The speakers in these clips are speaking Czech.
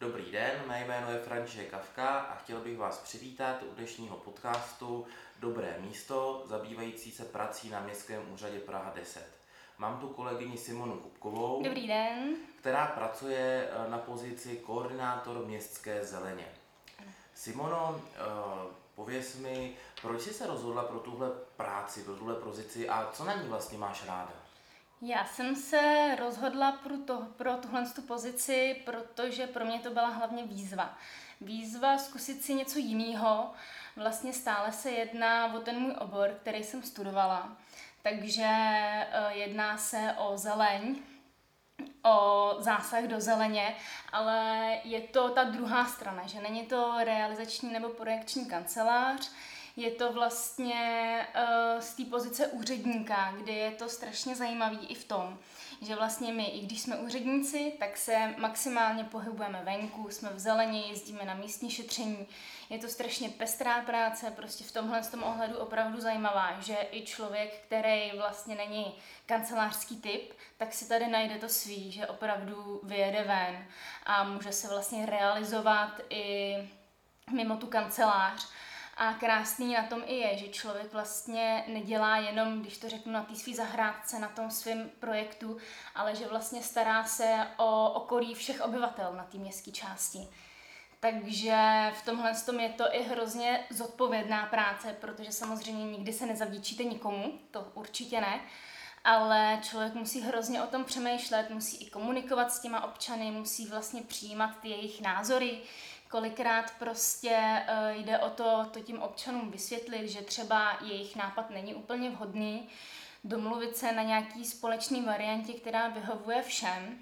Dobrý den, mé jméno je František Kafka a chtěl bych vás přivítat u dnešního podcastu Dobré místo, zabývající se prací na Městském úřadě Praha 10. Mám tu kolegyni Simonu Kupkovou, Dobrý den. která pracuje na pozici koordinátor městské zeleně. Simono, pověz mi, proč jsi se rozhodla pro tuhle práci, pro tuhle pozici a co na ní vlastně máš ráda? Já jsem se rozhodla pro tuhle pozici, protože pro mě to byla hlavně výzva. Výzva zkusit si něco jiného. Vlastně stále se jedná o ten můj obor, který jsem studovala. Takže jedná se o zeleň, o zásah do zeleně, ale je to ta druhá strana, že není to realizační nebo projekční kancelář, je to vlastně z té pozice úředníka, kde je to strašně zajímavý i v tom, že vlastně my, i když jsme úředníci, tak se maximálně pohybujeme venku, jsme v zeleně, jezdíme na místní šetření. Je to strašně pestrá práce, prostě v tomhle ohledu opravdu zajímavá, že i člověk, který vlastně není kancelářský typ, tak si tady najde to svý, že opravdu vyjede ven a může se vlastně realizovat i mimo tu kancelář. A krásný na tom i je, že člověk vlastně nedělá jenom, když to řeknu, na té svý zahrádce, na tom svém projektu, ale že vlastně stará se o okolí všech obyvatel na té městské části. Takže v tomhle je to i hrozně zodpovědná práce, protože samozřejmě nikdy se nezavděčíte nikomu, to určitě ne, ale člověk musí hrozně o tom přemýšlet, musí i komunikovat s těma občany, musí vlastně přijímat ty jejich názory. Kolikrát prostě jde o to tím občanům vysvětlit, že třeba jejich nápad není úplně vhodný, domluvit se na nějaký společný variantě, která vyhovuje všem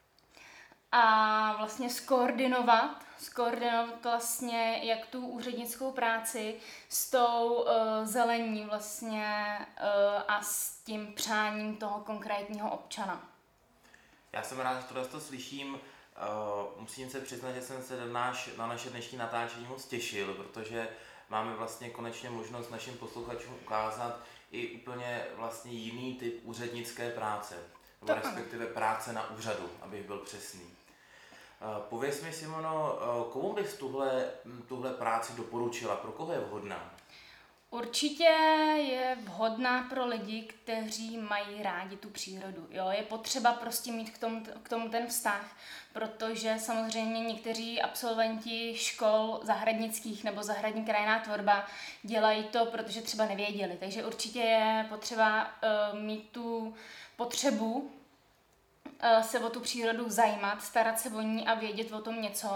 a vlastně skoordinovat vlastně jak tu úřednickou práci s tou zelení vlastně a s tím přáním toho konkrétního občana. Já jsem rád, že tohle slyším. Musím se přiznat, že jsem se na naše dnešní natáčení moc těšil, protože máme vlastně konečně možnost našim posluchačům ukázat i úplně vlastně jiný typ úřednické práce, nebo respektive práce na úřadu, abych byl přesný. Pověz mi, Simono, komu bys tuhle práci doporučila, pro koho je vhodná? Určitě je vhodná pro lidi, kteří mají rádi tu přírodu. Jo? Je potřeba prostě mít k tomu ten vztah, protože samozřejmě někteří absolventi škol zahradnických nebo zahradní krajinná tvorba dělají to, protože třeba nevěděli. Takže určitě je potřeba mít tu potřebu se o tu přírodu zajímat, starat se o ní a vědět o tom něco,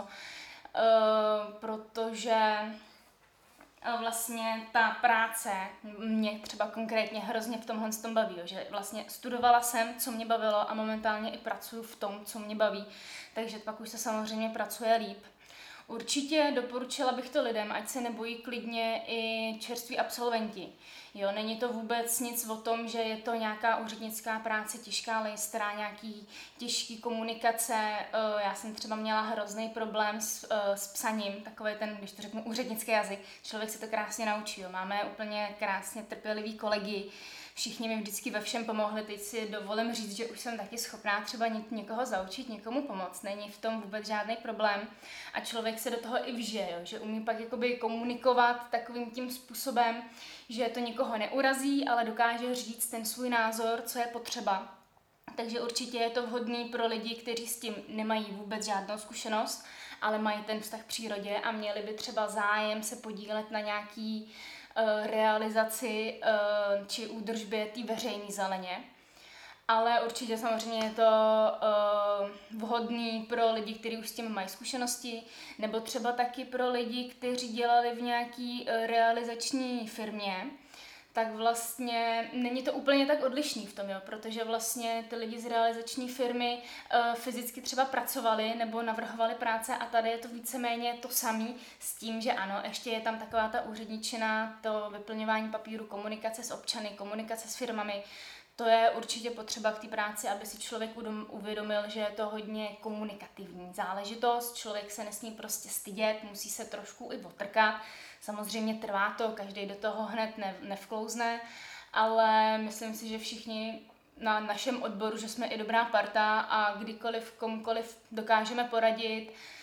protože vlastně ta práce mě třeba konkrétně hrozně v tomhle tom baví, že vlastně studovala jsem, co mě bavilo a momentálně i pracuji v tom, co mě baví, takže pak už se samozřejmě pracuje líp. Určitě doporučila bych to lidem, ať se nebojí klidně i čerství absolventi. Jo, není to vůbec nic o tom, že je to nějaká úřednická práce, těžká lejstra, nějaký těžký komunikace. Já jsem třeba měla hrozný problém s psaním, takový ten, když to řeknu, úřednický jazyk. Člověk se to krásně naučí. Jo. Máme úplně krásně trpělivý kolegy, všichni mi vždycky ve všem pomohli. Teď si dovolím říct, že už jsem taky schopná třeba někoho zaučit, někomu pomoct. Není v tom vůbec žádný problém a člověk se do toho i vžije, jo, že umí pak jakoby komunikovat takovým tím způsobem, že to nikoho neurazí, ale dokáže říct ten svůj názor, co je potřeba. Takže určitě je to vhodný pro lidi, kteří s tím nemají vůbec žádnou zkušenost, ale mají ten vztah k přírodě a měli by třeba zájem se podílet na nějaký realizaci či údržbě té veřejné zeleně. Ale určitě samozřejmě je to vhodný pro lidi, kteří už s tím mají zkušenosti, nebo třeba taky pro lidi, kteří dělali v nějaký realizační firmě, tak vlastně není to úplně tak odlišný v tom, jo, protože vlastně ty lidi z realizační firmy fyzicky třeba pracovali nebo navrhovali práce a tady je to víceméně to samé s tím, že ano, ještě je tam taková ta úředničina, to vyplňování papíru, komunikace s občany, komunikace s firmami. To je určitě potřeba k té práci, aby si člověk uvědomil, že je to hodně komunikativní záležitost. Člověk se nesmí prostě stydět, musí se trošku i otrkat. Samozřejmě trvá to, každý do toho hned nevklouzne, ale myslím si, že všichni na našem odboru, že jsme i dobrá parta a kdykoliv komukoliv dokážeme poradit,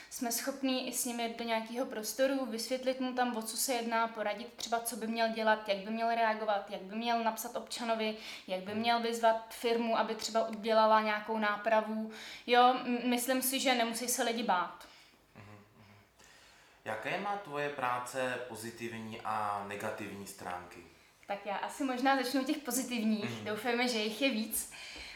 jsme schopní i s ním jít do nějakého prostoru, vysvětlit mu tam, o co se jedná, poradit třeba, co by měl dělat, jak by měl reagovat, jak by měl napsat občanovi, jak by měl vyzvat firmu, aby třeba udělala nějakou nápravu. Jo, myslím si, že nemusí se lidi bát. Jaké má tvoje práce pozitivní a negativní stránky? Tak já asi možná začnu těch pozitivních, doufejme, že jich je víc.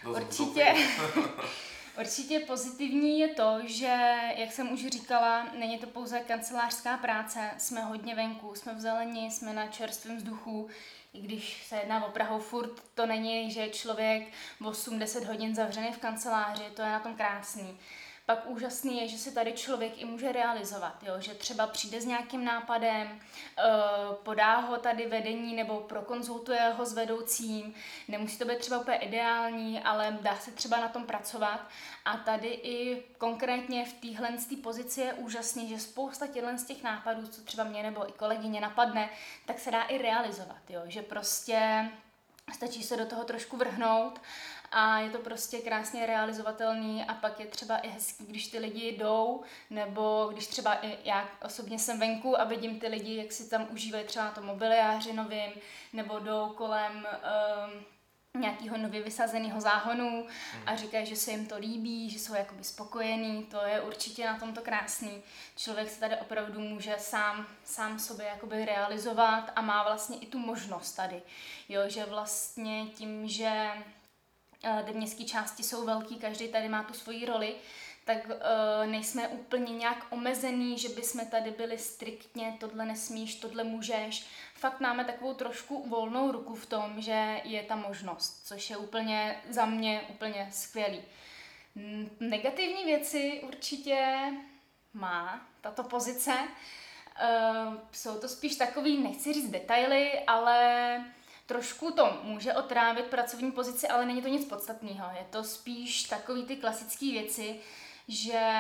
Určitě pozitivní je to, že, jak jsem už říkala, není to pouze kancelářská práce, jsme hodně venku, jsme v zeleni, jsme na čerstvém vzduchu, i když se jedná o Prahu, furt to není, že je člověk 8-10 hodin zavřený v kanceláři, to je na tom krásný. Pak úžasný je, že se tady člověk i může realizovat, jo? Že třeba přijde s nějakým nápadem, podá ho tady vedení nebo prokonzultuje ho s vedoucím, nemusí to být třeba úplně ideální, ale dá se třeba na tom pracovat. A tady i konkrétně v téhle pozici je úžasný, že spousta z těch nápadů, co třeba mě nebo i kolegyně napadne, tak se dá i realizovat, jo? Že prostě stačí se do toho trošku vrhnout a je to prostě krásně realizovatelný a pak je třeba i hezký, když ty lidi jdou, nebo když třeba i já osobně jsem venku a vidím ty lidi, jak si tam užívají třeba na tom mobiliáři novým, nebo jdou kolem nějakého nově vysazeného záhonu a říkají, že se jim to líbí, že jsou jakoby spokojení, to je určitě na tomto krásný. Člověk se tady opravdu může sám sobě jakoby realizovat a má vlastně i tu možnost tady, jo, že vlastně tím, že ty městské části jsou velký, každý tady má tu svoji roli, tak nejsme úplně nějak omezený, že bychom tady byli striktně, tohle nesmíš, tohle můžeš. Fakt máme takovou trošku volnou ruku v tom, že je ta možnost, což je úplně za mě úplně skvělý. Negativní věci určitě má tato pozice. Jsou to spíš takový, nechci říct detaily, ale trošku to může otrávit pracovní pozici, ale není to nic podstatného. Je to spíš takový ty klasické věci, že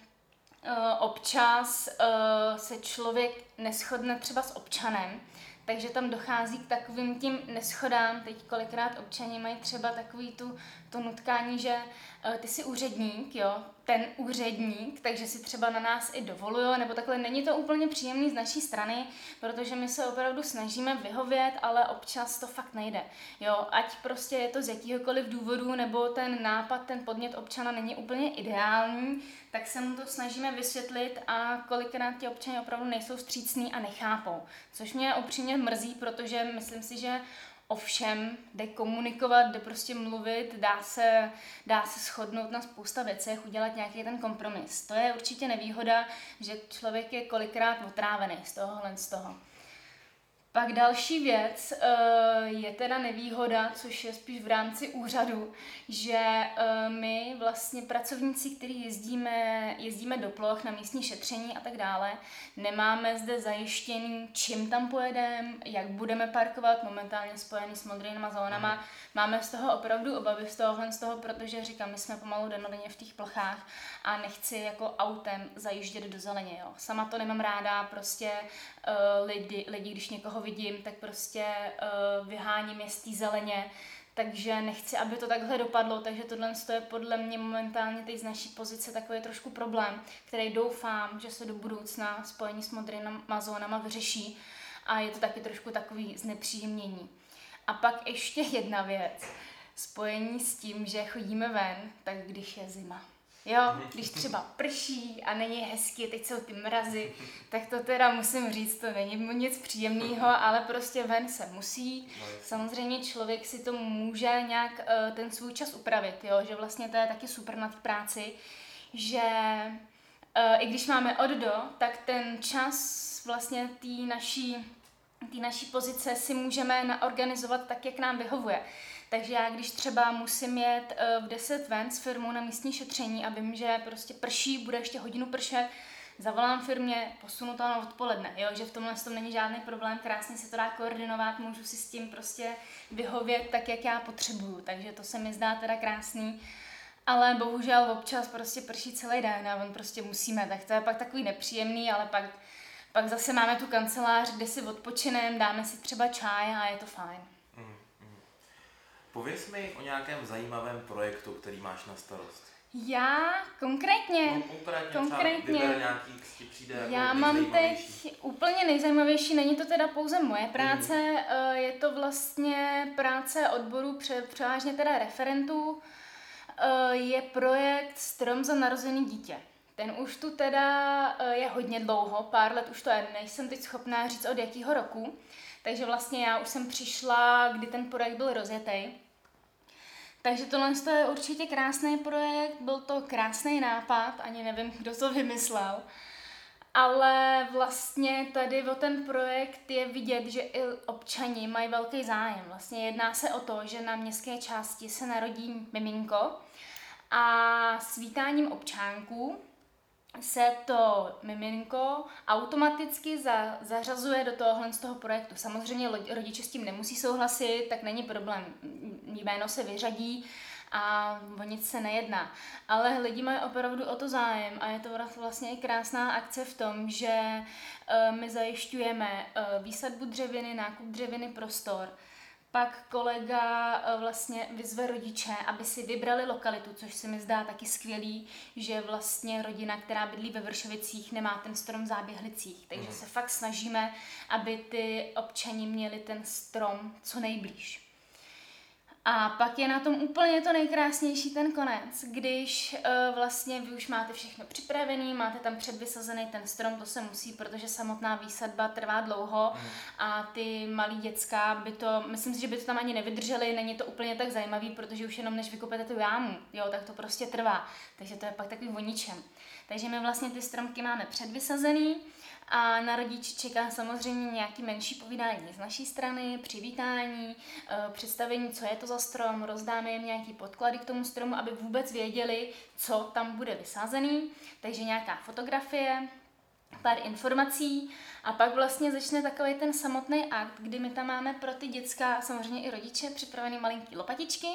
občas se člověk neshodne třeba s občanem, takže tam dochází k takovým tím neschodám. Teď kolikrát občani mají třeba takový to nutkání, že ty jsi úředník, jo, ten úředník, takže si třeba na nás i dovoluje, nebo takhle. Není to úplně příjemný z naší strany, protože my se opravdu snažíme vyhovět, ale občas to fakt nejde. Jo, ať prostě je to z jakýhokoliv důvodu, nebo ten nápad, ten podnět občana není úplně ideální, tak se mu to snažíme vysvětlit a kolikrát ti občani opravdu nejsou vstřícní a nechápou. Což mě upřímně mrzí, protože myslím si, že ovšem jde komunikovat, jde prostě mluvit, dá se shodnout na spousta věcech, udělat nějaký ten kompromis. To je určitě nevýhoda, že člověk je kolikrát otrávený z toho. Pak další věc je teda nevýhoda, což je spíš v rámci úřadu, že my vlastně pracovníci, kteří jezdíme do ploch na místní šetření a tak dále, nemáme zde zajištěný, čím tam pojedeme, jak budeme parkovat, momentálně spojený s modrýma zónama. Máme z toho opravdu obavy z toho, protože říkám, my jsme pomalu dennodenně v těch plochách a nechci jako autem zajíždět do zeleně. Jo. Sama to nemám ráda, prostě lidi, když někoho vidím, tak prostě vyháním je z té zeleně, takže nechci, aby to takhle dopadlo, takže tohle je podle mě momentálně teď z naší pozice takový trošku problém, který doufám, že se do budoucna spojení s modrýma zónama vyřeší a je to taky trošku takový znepříjemnění. A pak ještě jedna věc, spojení s tím, že chodíme ven, tak když je zima. Jo, když třeba prší a není hezky, teď jsou ty mrazy, tak to teda musím říct, to není nic příjemného, ale prostě ven se musí. Samozřejmě člověk si to může nějak ten svůj čas upravit, jo, že vlastně to je taky super na té práci, že i když máme od do, tak ten čas vlastně té naší pozice si můžeme naorganizovat tak, jak nám vyhovuje. Takže já, když třeba musím jet v 10 ven s firmou na místní šetření a vím, že prostě prší, bude ještě hodinu pršet, zavolám firmě, posunu to na odpoledne, jo? Že v tomhle tom není žádný problém, krásně se to dá koordinovat, můžu si s tím prostě vyhovět tak, jak já potřebuju, takže to se mi zdá teda krásný. Ale bohužel občas prostě prší celý den a on prostě musíme, tak to je pak takový nepříjemný, ale pak zase máme tu kancelář, kde si odpočineme, dáme si třeba čaj a je to fajn. Pověz mi o nějakém zajímavém projektu, který máš na starost. Já konkrétně, konkrétně vyber nějaký, ti přijde jako já mám teď úplně nejzajímavější, není to teda pouze moje práce, je to vlastně práce odboru převážně teda referentů, je projekt Strom za narozený dítě. Ten už tu teda je hodně dlouho, pár let už to je, nejsem teď schopná říct od jakého roku, takže vlastně já už jsem přišla, kdy ten projekt byl rozjetý. Takže tohle je určitě krásný projekt, byl to krásný nápad, ani nevím, kdo to vymyslel. Ale vlastně tady o ten projekt je vidět, že i občani mají velký zájem. Vlastně jedná se o to, že na městské části se narodí miminko a s vítáním občánků se to miminko automaticky zařazuje do z toho projektu. Samozřejmě rodiče s tím nemusí souhlasit, tak není problém. Jméno se vyřadí a o nic se nejedná. Ale lidi mají opravdu o to zájem a je to vlastně i krásná akce v tom, že my zajišťujeme výsadbu dřeviny, nákup dřeviny, prostor. Pak kolega vlastně vyzve rodiče, aby si vybrali lokalitu, což se mi zdá taky skvělý, že vlastně rodina, která bydlí ve Vršovicích, nemá ten strom v Záběhlicích. Takže se fakt snažíme, aby ty občani měli ten strom co nejblíž. A pak je na tom úplně to nejkrásnější ten konec, když vlastně vy už máte všechno připravené, máte tam předvysazený ten strom, to se musí, protože samotná výsadba trvá dlouho a ty malí děcka by to, myslím si, že by to tam ani nevydrželi, není to úplně tak zajímavý, protože už jenom než vykopete tu jámu, jo, tak to prostě trvá, takže to je pak takový o ničem. Takže my vlastně ty stromky máme předvysazený a na rodiče čeká samozřejmě nějaký menší povídání z naší strany, přivítání, představení, co je to za strom, rozdáme jim nějaký podklady k tomu stromu, aby vůbec věděli, co tam bude vysázený, takže nějaká fotografie, pár informací a pak vlastně začne takový ten samotný akt, kdy my tam máme pro ty děcka, samozřejmě i rodiče, připravený malinký lopatičky,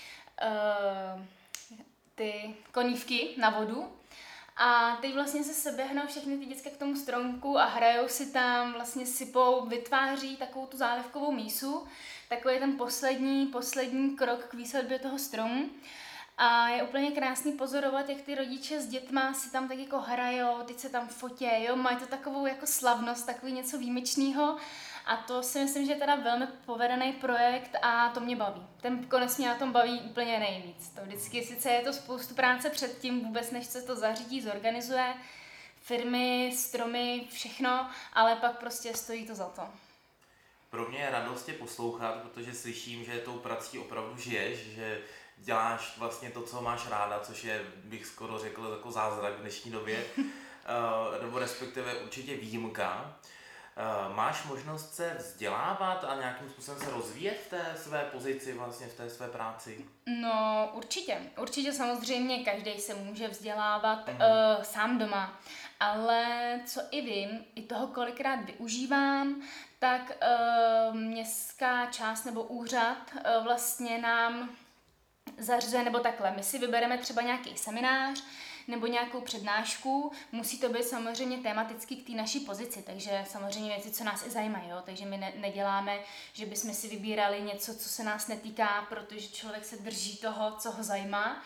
ty konívky na vodu. A teď vlastně se seběhnou všechny ty děcka k tomu stromku a hrajou si tam, vlastně sypou, vytváří takovou tu zálivkovou mísu. Takový ten poslední krok k výsadbě toho stromu. A je úplně krásný pozorovat, jak ty rodiče s dětma si tam tak jako hrajou, teď se tam fotí, jo, mají to takovou jako slavnost, takový něco výjimečného. A to si myslím, že je teda velmi povedený projekt a to mě baví. Ten konec mě na tom baví úplně nejvíc. To vždycky, sice je to spoustu práce předtím, vůbec než se to zařídí, zorganizuje, firmy, stromy, všechno, ale pak prostě stojí to za to. Pro mě je radost tě poslouchat, protože slyším, že tou prací opravdu žiješ, že děláš vlastně to, co máš ráda, což je, bych skoro řekl, jako zázrak v dnešní době, nebo respektive určitě výjimka. Máš možnost se vzdělávat a nějakým způsobem se rozvíjet v té své pozici, vlastně v té své práci? No určitě samozřejmě každý se může vzdělávat sám doma, ale co i vím, i toho kolikrát využívám, tak městská část nebo úřad vlastně nám zařizuje, nebo takhle, my si vybereme třeba nějaký seminář, nebo nějakou přednášku, musí to být samozřejmě tematicky k té naší pozici, takže samozřejmě věci, co nás i zajímají, jo? Takže my neděláme, že bychom si vybírali něco, co se nás netýká, protože člověk se drží toho, co ho zajímá.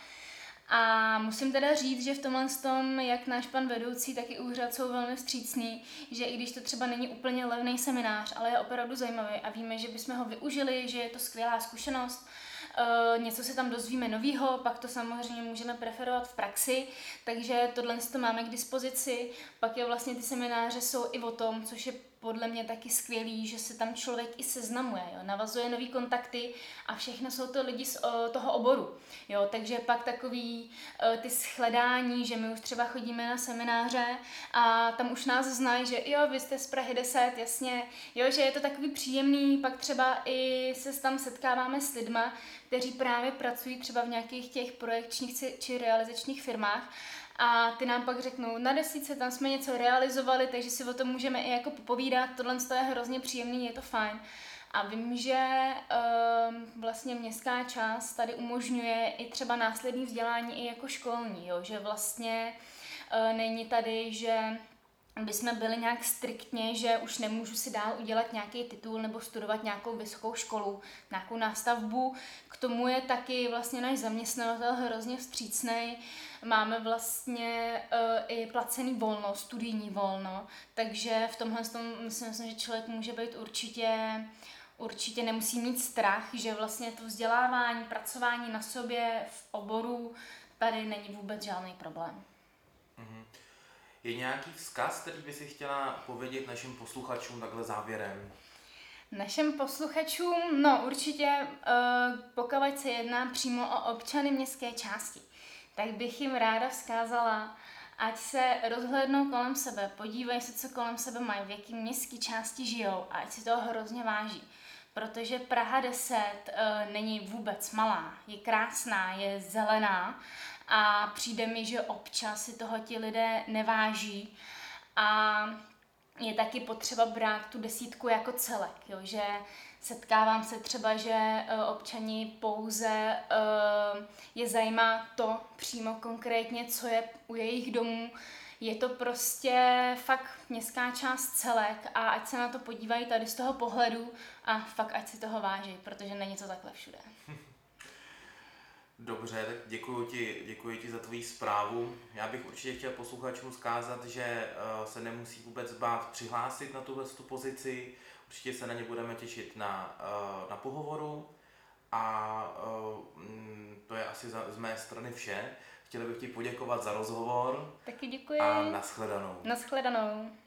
A musím teda říct, že v tomhle tom, jak náš pan vedoucí, tak i úřad jsou velmi vstřícní, že i když to třeba není úplně levný seminář, ale je opravdu zajímavý a víme, že bychom ho využili, že je to skvělá zkušenost, něco se tam dozvíme novýho, pak to samozřejmě můžeme preferovat v praxi, takže tohle to máme k dispozici. Pak je vlastně ty semináře jsou i o tom, což je podle mě taky skvělý, že se tam člověk i seznamuje, jo, navazuje nový kontakty a všechno jsou to lidi z toho oboru, jo, takže pak takový ty shledání, že my už třeba chodíme na semináře a tam už nás znají, že jo, vy jste z Prahy 10, jasně, jo, že je to takový příjemný, pak třeba i se tam setkáváme s lidma, kteří právě pracují třeba v nějakých těch projekčních či realizačních firmách a ty nám pak řeknou, na desítce tam jsme něco realizovali, takže si o tom můžeme i jako popovídat, tohle je hrozně příjemný, je to fajn. A vím, že vlastně městská část tady umožňuje i třeba následné vzdělání i jako školní, jo? Že vlastně není tady, že bychom byli nějak striktně, že už nemůžu si dál udělat nějaký titul nebo studovat nějakou vysokou školu, nějakou nástavbu. K tomu je taky vlastně náš zaměstnavatel hrozně vstřícnej. máme vlastně i placený volno, studijní volno, takže v tomhle si myslím, že člověk může být určitě nemusí mít strach, že vlastně to vzdělávání, pracování na sobě v oboru tady není vůbec žádný problém. Je nějaký vzkaz, který by si chtěla povědět našim posluchačům takhle závěrem? Našim posluchačům, no určitě, pokud se jedná přímo o občany městské části, tak bych jim ráda vzkázala, ať se rozhlédnou kolem sebe, podívají se, co kolem sebe mají, v jaký městské části žijou a ať si toho hrozně váží. Protože Praha 10 není vůbec malá, je krásná, je zelená a přijde mi, že občas si toho ti lidé neváží a je taky potřeba brát tu 10 jako celek, jo? Že setkávám se třeba, že občani pouze je zajímá to přímo konkrétně, co je u jejich domů. Je to prostě fakt městská část celek a ať se na to podívají tady z toho pohledu a fakt ať si toho váží, protože není to takhle všude. Dobře, tak děkuji ti za tvoji zprávu. Já bych určitě chtěl posluchačům vzkázat, že se nemusí vůbec bát přihlásit na tuhle pozici. Určitě se na ně budeme těšit na pohovoru a to je asi z mé strany vše. Chtěl bych ti poděkovat za rozhovor. Taky děkuji. A nashledanou. Nashledanou.